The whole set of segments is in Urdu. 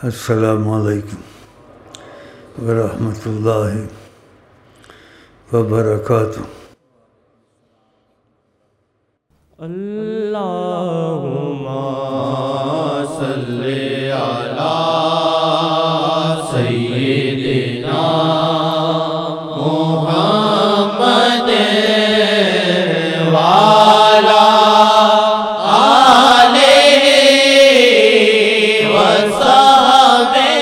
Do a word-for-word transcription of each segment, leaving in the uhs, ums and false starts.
السلام علیکم ورحمۃ اللہ وبرکاتہ۔ اللہم صلی علی سیدنا محمد وعلی آلہ وصحبہ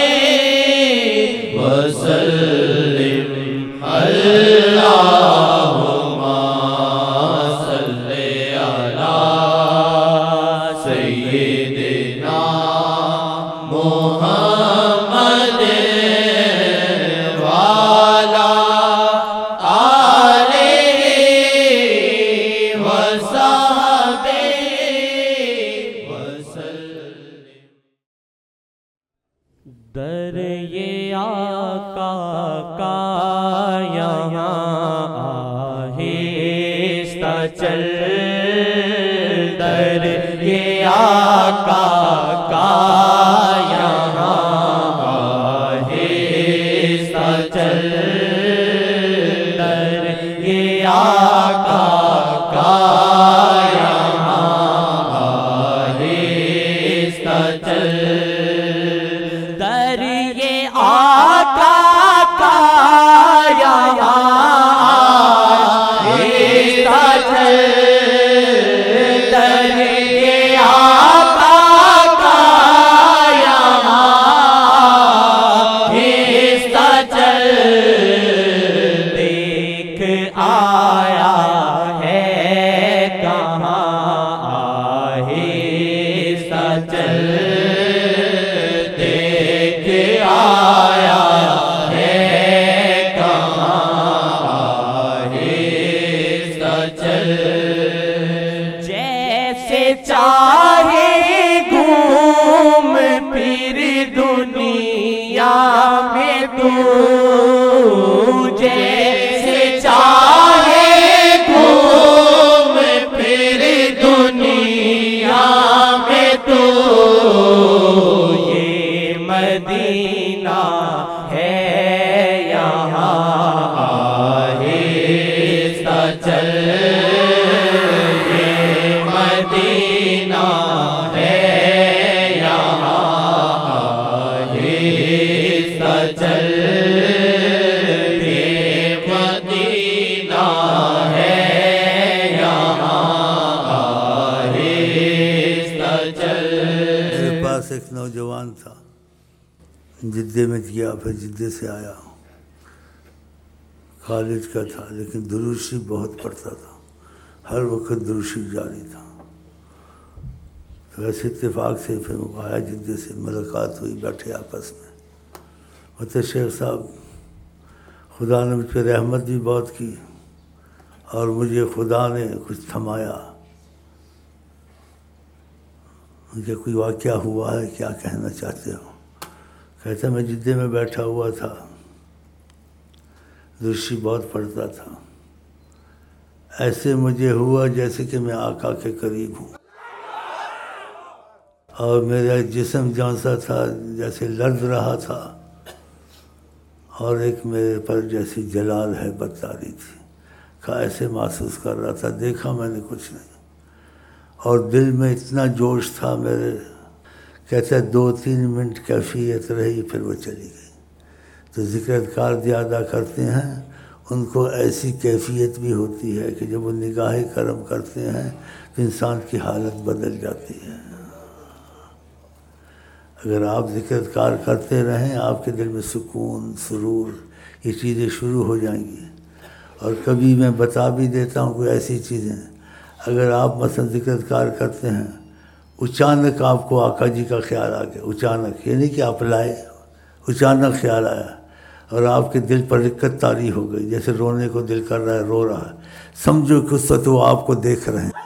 وسلم۔ اللہم صلی علی سیدنا محمد وعلی آلہ وصحبہ وسلم۔ در یہ آقا کا یہاں آہستہ چل، در یہ آقا کا یہاں آہستہ چل، در یہ آقا کا یہاں آہستہ چل، در یہ آقا کا یہاں آہستہ چل، در یہ آقا کا یہاں آہستہ چل، دیکھ آیا ہے کہاں آہستہ چل، دیکھ آیا ہے کہاں آہستہ چل، جیسے چاہے گھوم پھر دنیا میں تو، جیسے چاہے گھوم پھر دنیا میں تو، یہ مدینہ ہے یہاں آہستہ چل، یہ مدینہ ہے یہاں آہستہ چل، یہ مدینہ ہے یہاں آہستہ چل۔ میرے پاس ایک نوجوان تھا، جدے میں کیا، پھر جدے سے آیا، کالج کا تھا، لیکن دروشی بہت پڑھتا تھا، ہر وقت دروشی جاری تھا۔ تو ایسے اتفاق سے پھر وہ آیا جدے سے، ملاقات ہوئی، بیٹھے آپس میں، بولتے شیخ صاحب خدا نے مجھ پہ رحمت بھی بہت کی اور مجھے خدا نے کچھ تھمایا، مجھے کوئی واقعہ ہوا ہے، کیا کہنا چاہتے ہو؟ کہتا میں جدے میں بیٹھا ہوا تھا، درشی بہت پڑھتا تھا، ایسے مجھے ہوا جیسے کہ میں آقا کے قریب ہوں، اور میرا جسم جون سا تھا جیسے لرز رہا تھا، اور ایک میرے پر جیسی جلال ہے بتاری تھی، کہا ایسے محسوس کر رہا تھا، دیکھا میں نے کچھ نہیں، اور دل میں اتنا جوش تھا میرے، کہتے دو تین منٹ کیفیت رہی، پھر وہ چلی گئی۔ تو ذکر اذکار زیادہ کرتے ہیں ان کو ایسی کیفیت بھی ہوتی ہے کہ جب وہ نگاہ کرم کرتے ہیں تو انسان کی حالت بدل جاتی ہے۔ اگر آپ ذکر اذکار کرتے رہیں، آپ کے دل میں سکون، سرور، یہ چیزیں شروع ہو جائیں گی۔ اور کبھی میں بتا بھی دیتا ہوں کوئی ایسی چیزیں، اگر آپ مثلا ذکر اذکار کرتے ہیں، اچانک آپ کو آقا جی کا خیال آ گیا، اچانک، یہ نہیں کہ آپ لائے، اچانک خیال آیا اور آپ کے دل پر رقت طاری ہو گئی، جیسے رونے کو دل کر رہا ہے، رو رہا ہے، سمجھو کہ اس وقت وہ آپ کو دیکھ رہے ہیں۔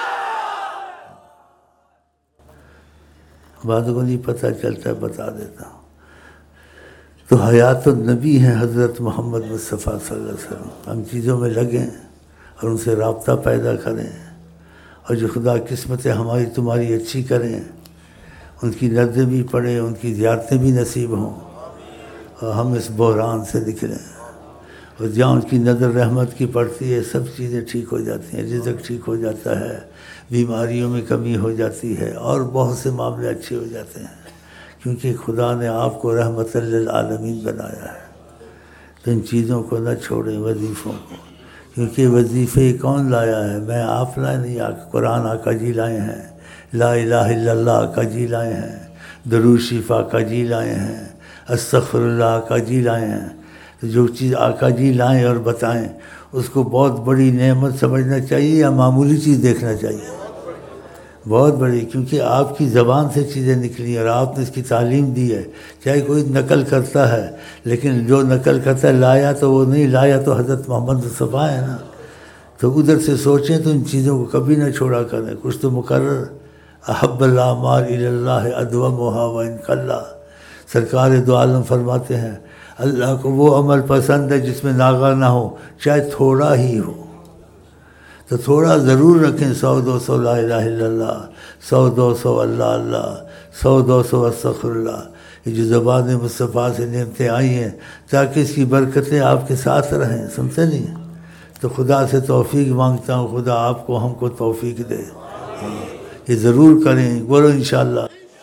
بعد کو نہیں پتہ چلتا ہے، بتا دیتا ہوں۔ تو حیات النبی ہیں حضرت محمد مصطفیٰ صلی اللہ علیہ وسلم، ہم چیزوں میں لگیں اور ان سے رابطہ پیدا کریں، اور جو خدا قسمتیں ہماری تمہاری اچھی کریں، ان کی نظریں بھی پڑھیں، ان کی زیارتیں بھی نصیب ہوں، اور ہم اس بحران سے نکلیں، اور جہاں ان کی نظر رحمت کی پڑتی ہے سب چیزیں ٹھیک ہو جاتی ہیں، رزق ٹھیک ہو جاتا ہے، بیماریوں میں کمی ہو جاتی ہے، اور بہت سے معاملے اچھے ہو جاتے ہیں، کیونکہ خدا نے آپ کو رحمت للعالمین بنایا ہے۔ تو ان چیزوں کو نہ چھوڑیں، وظیفوں کو، کیونکہ وظیفے کون لایا ہے؟ میں آپ لائے نہیں، قرآن آقا جی لائے ہیں، لا الہ الا اللہ آقا جی لائے ہیں، درود شریف آقا جی لائے ہیں، استغفر اللہ آقا جی لائے ہیں۔ تو جو چیز آقا جی لائیں اور بتائیں اس کو بہت بڑی نعمت سمجھنا چاہیے یا معمولی چیز دیکھنا چاہیے؟ بہت بڑی، کیونکہ آپ کی زبان سے چیزیں نکلی اور آپ نے اس کی تعلیم دی ہے۔ چاہے کوئی نقل کرتا ہے، لیکن جو نقل کرتا ہے لایا تو وہ نہیں، لایا تو حضرت محمد مصطفیٰ ہے نا۔ تو ادھر سے سوچیں تو ان چیزوں کو کبھی نہ چھوڑا کریں، کچھ تو مقرر۔ احب الاعمال الی اللہ ادومھا وان قل۔ سرکار دو عالم فرماتے ہیں اللہ کو وہ عمل پسند ہے جس میں ناغہ نہ ہو، چاہے تھوڑا ہی ہو۔ تو تھوڑا ضرور رکھیں، سو دو سو لا الہ الا اللہ، سو دو سو اللہ اللہ، سو دو سو استغفر اللہ۔ یہ جو زبان مصطفیٰ سے نعمتیں آئی ہیں تاکہ اس کی برکتیں آپ کے ساتھ رہیں، سنتے نہیں؟ تو خدا سے توفیق مانگتا ہوں، خدا آپ کو ہم کو توفیق دے، یہ ضرور کریں، بولو انشاءاللہ۔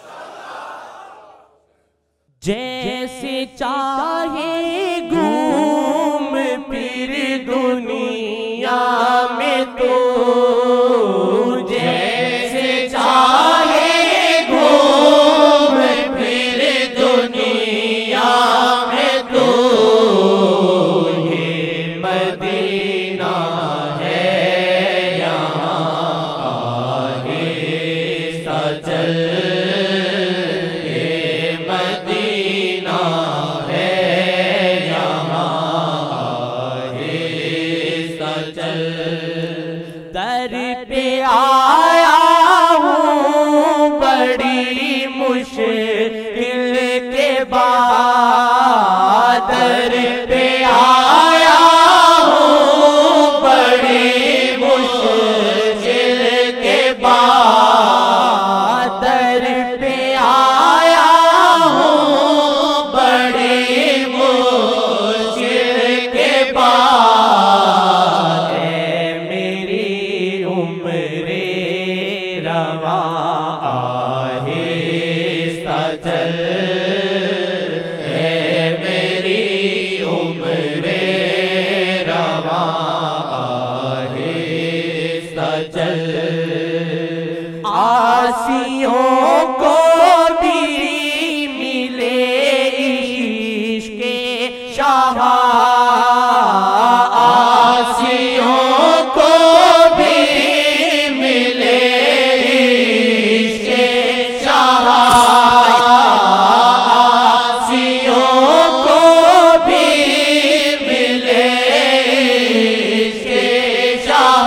جیسے چاہے گھوم پھر دنیا میں تو، جیسے چاہے گھوم پھر دنیا میں تو، یہ مدینہ ہے یہاں آہستہ چل، در پہ آیا ہوں بڑی مشکل کے بعد، در پہ آیا ہوں بڑی مشکل کے بعد، در پہ آیا ہوں بڑی مشکل کے بعد، آسیوں کو بھی ملے عشق کے شاہ، آسیوں کو بھی ملے عشق کے شاہ، آسیوں کو بھی ملے عشق کے شاہ،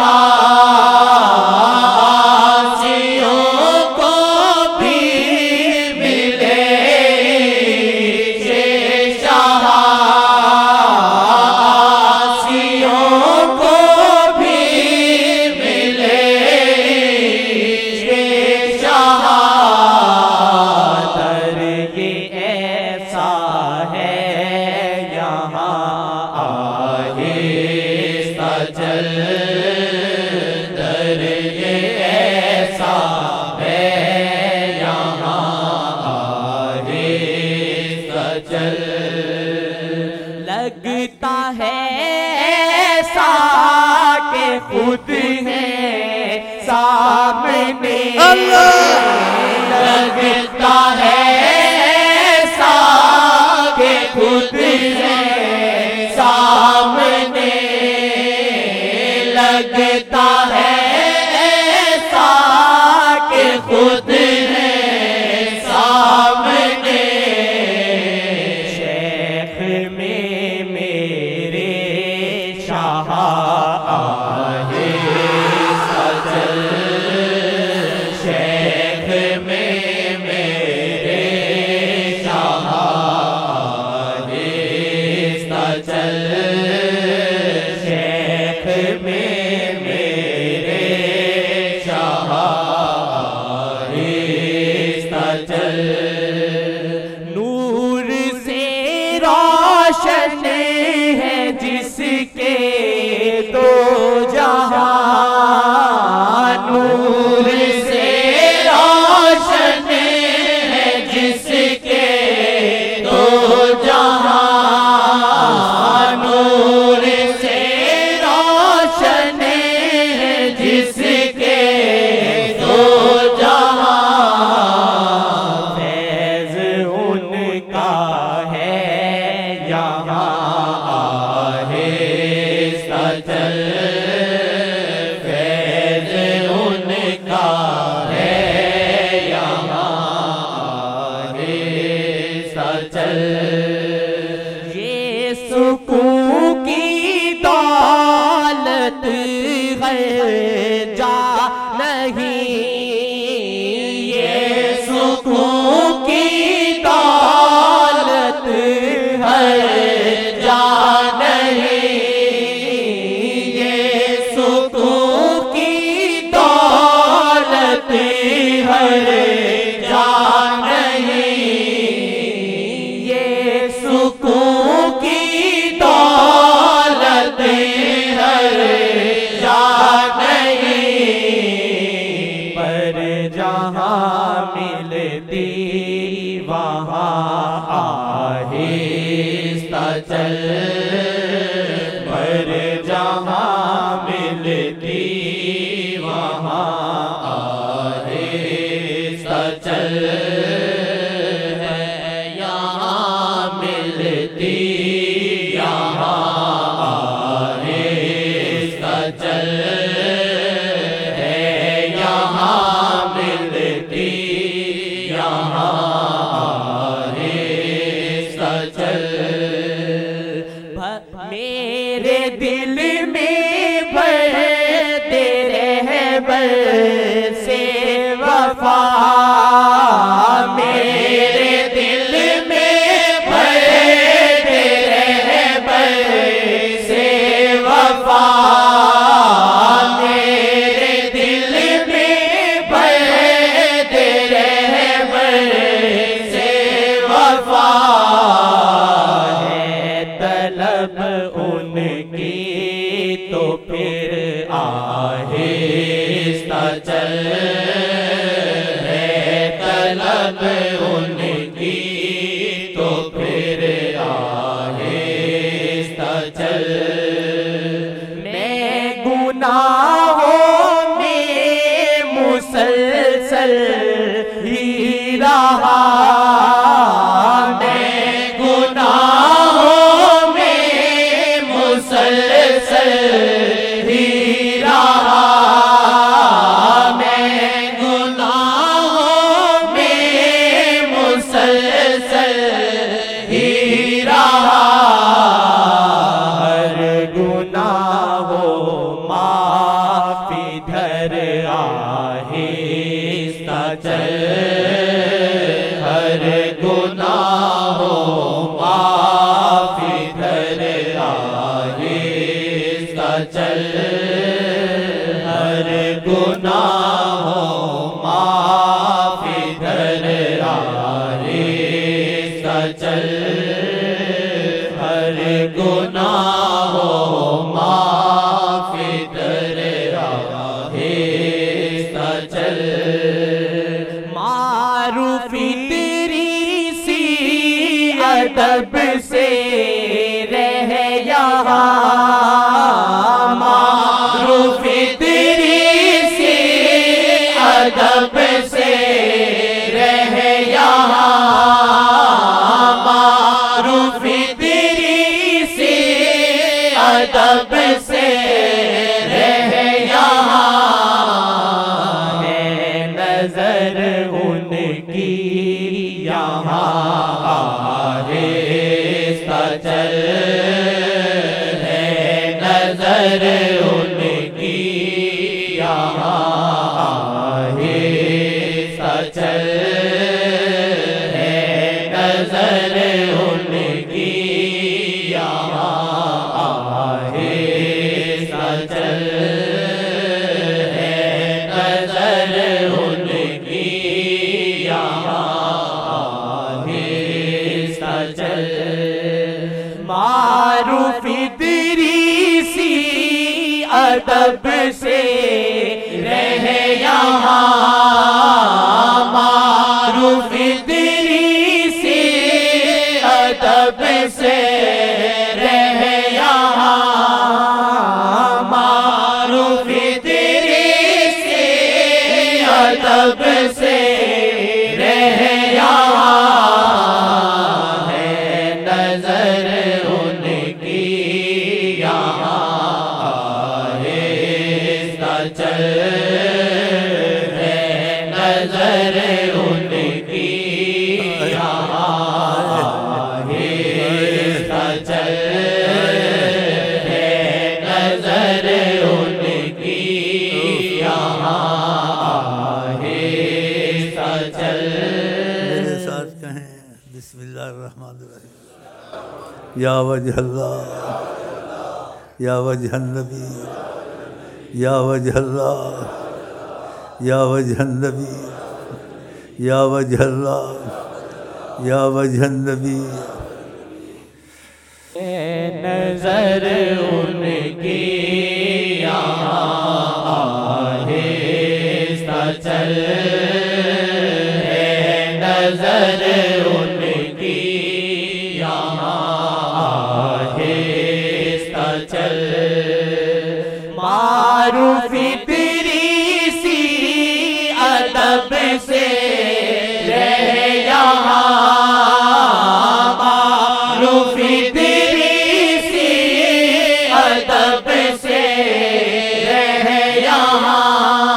لگتا ہے ایسا کہ خود ہے سامنے، لگتا ہے ایسا کہ خود ہے سامنے، لگتا ہے ایسا کہ خود ہے سامنے، شیخ میں میرے شاہ آہستہ چل، شیخ میں میرے شاہ آہستہ چل، شیخ میں میرے شاہ آہستہ جا نہیں، یہ سکون کی دولت ہر جا نہیں، یہ سکون کی دولت ہر جا نہیں، یہ سکون کی دولت ہر جا نہیں، پر جہاں ملتی وہاں آہستہ چل، پر جہاں ملتی وہاں آہستہ چل، ہے یہاں ملتی یہاں آہستہ چل، ہے یہاں ملتی یہاں آہستہ چل، میرے دل میں بڑھتے رہبر سے وفا، میرے دل میں بڑھتے رہبر سے وفا، میرے دل میں بڑھتے رہبر سے وفا، ہے طلب ان کی تو پھر آہستہ چل، ہے طلب ان کی تو پھر آہستہ چل، میں گناہوں میں مسلسل ہی رہا، میں گناہوں میں مسلسل ہی رہا، میں گناہوں میں مسلسل ہی رہا، ہر گناہ ہو معاف ادھر آہستہ چل، ہر گناہ ہو معاف ادھر آہستہ چل، ہر گناہ ہو معاف ادھر آہستہ چل، ہر گناہ ہو معاف ادھر آہستہ چل، معروف تیری سی ادب سے رہ یہاں، معروف تیری سی ادب سے رہ یہاں، معروف تیری سی ادب سے رہ یہاں، ہے نظر ان کی یہاں آہستہ چل، ہے نظر ان کی یہاں آہستہ چل، ہے نظر ان کی یہاں آہستہ چل، ہے نظر ان کی یہاں آہستہ چل، معروف تیری سی ادب سے رہ یہاں، معروف تیری سی ادب سے رہ یہاں، معروف تیری سی ادب سے رہ یہاں، ہے نظر ان کی یہاں آہستہ چل، ہے نظر ان کی یہاں آہستہ چل، ہے نظر ان کی الرحمن الرحیم یا وجہ اللہ یا وجہ النبی یا وجہ اللہ یا وجہ النبی یا وجہ اللہ یا وجہ النبی نظر ان کی یہاں آہستہ چل نظر ان کی یہاں آہستہ چل معروف تیری سی ادب سے رہ یہاں معروف تیری سی ادب سے رہ یہاں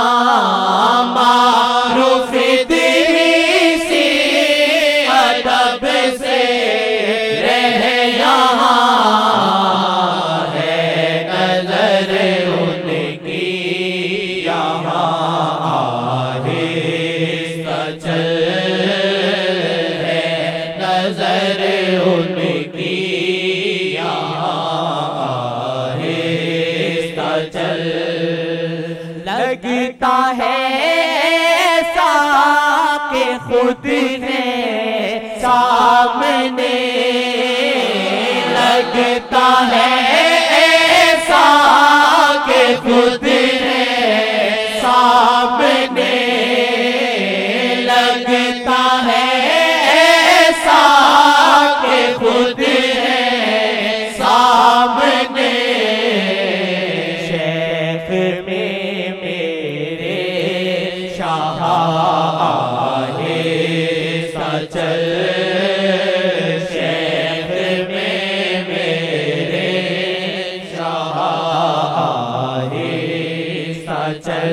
معروف تیری سی ادب سے رہ یہاں ہے نظر ان کی یہاں آہستہ چل ہے نظر ان کی یہاں آہستہ چل لگتا ہے ایسا کہ خود نے سامنے لگتا ہے ایسا کہ خود نے سامنے لگتا ہے ایسا کہ خود نے سامنے شیخ میں میرے شاہ آہستہ چل شیخ میں میرے شاہ آہستہ چل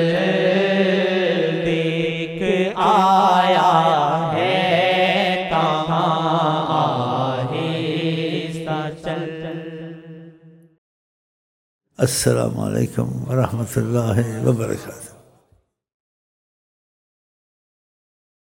دیکھ آیا ہے کہاں آہستہ چل السلام علیکم ورحمۃ اللہ وبرکاتہ.